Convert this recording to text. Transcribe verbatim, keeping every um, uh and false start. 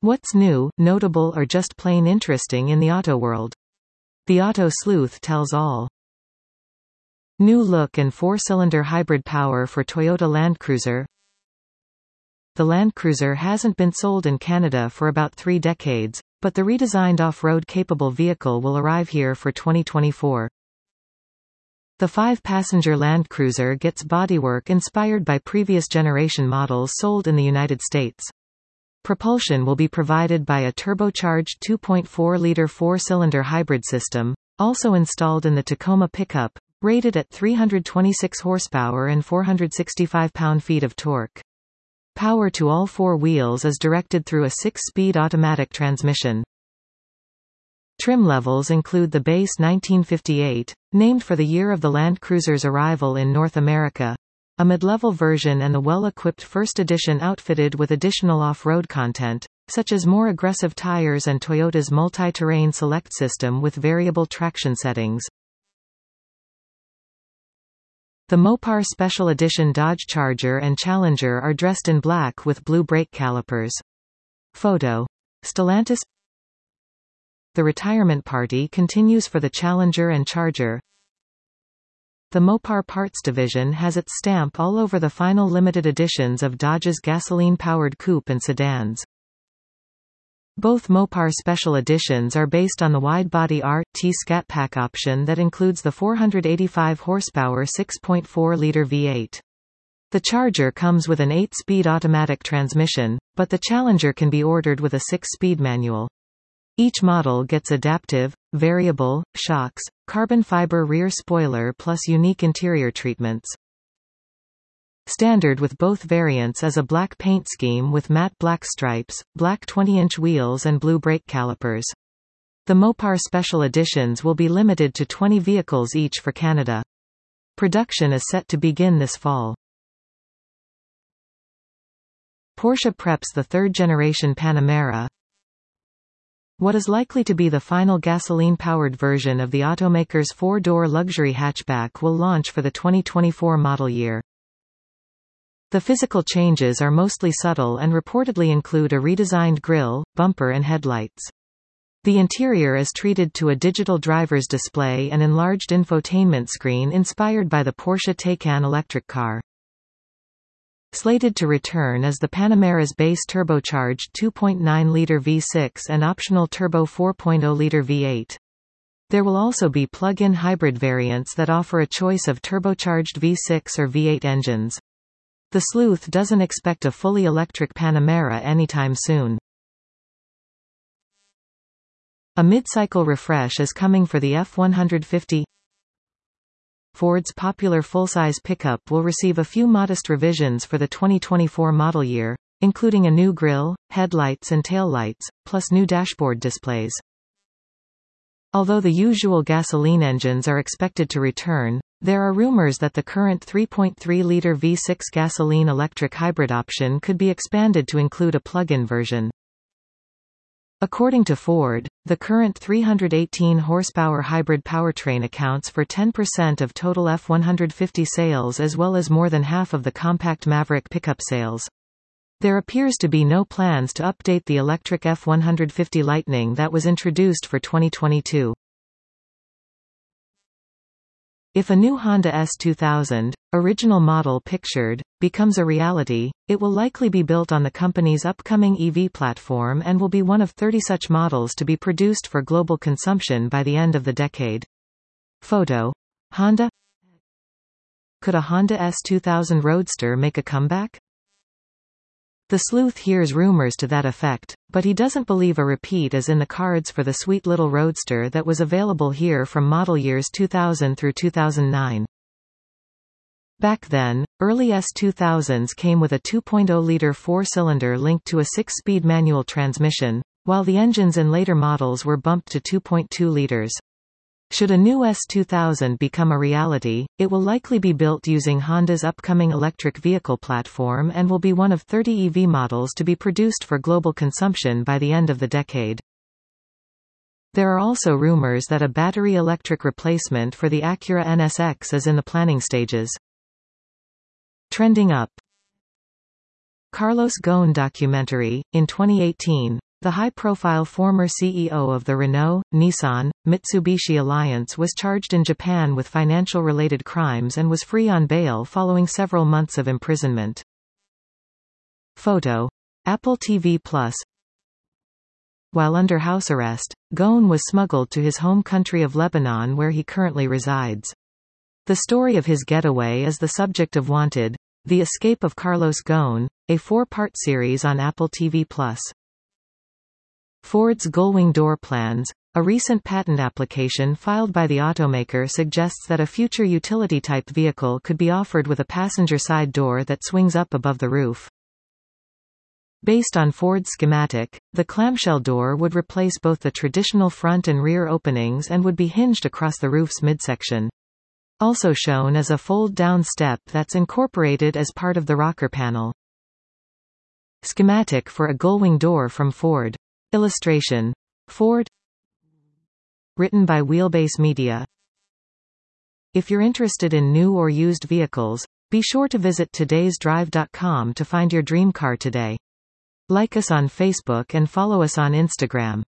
What's new, notable or just plain interesting in the auto world? The Auto Sleuth tells all. New look and four-cylinder hybrid power for Toyota Landcruiser. The Landcruiser hasn't been sold in Canada for about three decades, but the redesigned off-road capable vehicle will arrive here for twenty twenty-four. The five-passenger Landcruiser gets bodywork inspired by previous generation models sold in the United States. Propulsion will be provided by a turbocharged two point four liter four-cylinder hybrid system, also installed in the Tacoma pickup, rated at three hundred twenty-six horsepower and four hundred sixty-five pound-feet of torque. Power to all four wheels is directed through a six-speed automatic transmission. Trim levels include the base nineteen fifty-eight, named for the year of the Land Cruiser's arrival in North America, a mid-level version and the well-equipped First Edition outfitted with additional off-road content, such as more aggressive tires and Toyota's multi-terrain select system with variable traction settings. The Mopar Special Edition Dodge Charger and Challenger are dressed in black with blue brake calipers. Photo. Stellantis. The retirement party continues for the Challenger and Charger. The Mopar Parts division has its stamp all over the final limited editions of Dodge's gasoline-powered coupe and sedans. Both Mopar Special Editions are based on the wide-body R T Scat Pack option that includes the four hundred eighty-five horsepower six point four liter V eight. The Charger comes with an eight-speed automatic transmission, but the Challenger can be ordered with a six-speed manual. Each model gets adaptive, variable, shocks, carbon fiber rear spoiler plus unique interior treatments. Standard with both variants is a black paint scheme with matte black stripes, black twenty inch wheels and blue brake calipers. The Mopar Special Editions will be limited to twenty vehicles each for Canada. Production is set to begin this fall. Porsche preps the third-generation Panamera. What is likely to be the final gasoline-powered version of the automaker's four-door luxury hatchback will launch for the twenty twenty-four model year. The physical changes are mostly subtle and reportedly include a redesigned grille, bumper and headlights. The interior is treated to a digital driver's display and enlarged infotainment screen inspired by the Porsche Taycan electric car. Slated to return is the Panamera's base turbocharged two point nine liter V six and optional turbo four point oh liter V eight. There will also be plug-in hybrid variants that offer a choice of turbocharged V six or V eight engines. The Sleuth doesn't expect a fully electric Panamera anytime soon. A mid-cycle refresh is coming for the F one fifty. Ford's popular full-size pickup will receive a few modest revisions for the twenty twenty-four model year, including a new grille, headlights and taillights, plus new dashboard displays. Although the usual gasoline engines are expected to return, there are rumors that the current three point three liter V six gasoline-electric hybrid option could be expanded to include a plug-in version. According to Ford, the current three hundred eighteen horsepower hybrid powertrain accounts for ten percent of total F one fifty sales as well as more than half of the compact Maverick pickup sales. There appears to be no plans to update the electric F one fifty Lightning that was introduced for twenty twenty-two. If a new Honda S two thousand, original model pictured, becomes a reality, it will likely be built on the company's upcoming E V platform and will be one of thirty such models to be produced for global consumption by the end of the decade. Photo. Honda. Could a Honda S two thousand Roadster make a comeback? The Sleuth hears rumors to that effect, but he doesn't believe a repeat is in the cards for the sweet little Roadster that was available here from model years two thousand through two thousand nine. Back then, early S two thousands came with a two point oh liter four-cylinder linked to a six-speed manual transmission, while the engines in later models were bumped to two point two liters. Should a new S two thousand become a reality, it will likely be built using Honda's upcoming electric vehicle platform and will be one of thirty E V models to be produced for global consumption by the end of the decade. There are also rumors that a battery electric replacement for the Acura N S X is in the planning stages. Trending up. Carlos Ghosn documentary. In twenty eighteen, The high-profile former C E O of the Renault, Nissan, Mitsubishi alliance was charged in Japan with financial-related crimes and was free on bail following several months of imprisonment. Photo. Apple T V Plus. While under house arrest, Ghosn was smuggled to his home country of Lebanon where he currently resides. The story of his getaway is the subject of Wanted: The Escape of Carlos Ghosn, a four-part series on Apple T V Plus. Ford's gullwing door plans. A recent patent application filed by the automaker suggests that a future utility-type vehicle could be offered with a passenger side door that swings up above the roof. Based on Ford's schematic, the clamshell door would replace both the traditional front and rear openings and would be hinged across the roof's midsection. Also shown is a fold-down step that's incorporated as part of the rocker panel. Schematic for a gullwing door from Ford. Illustration. Ford. Written by Wheelbase Media. If you're interested in new or used vehicles, be sure to visit todays drive dot com to find your dream car today. Like us on Facebook and follow us on Instagram.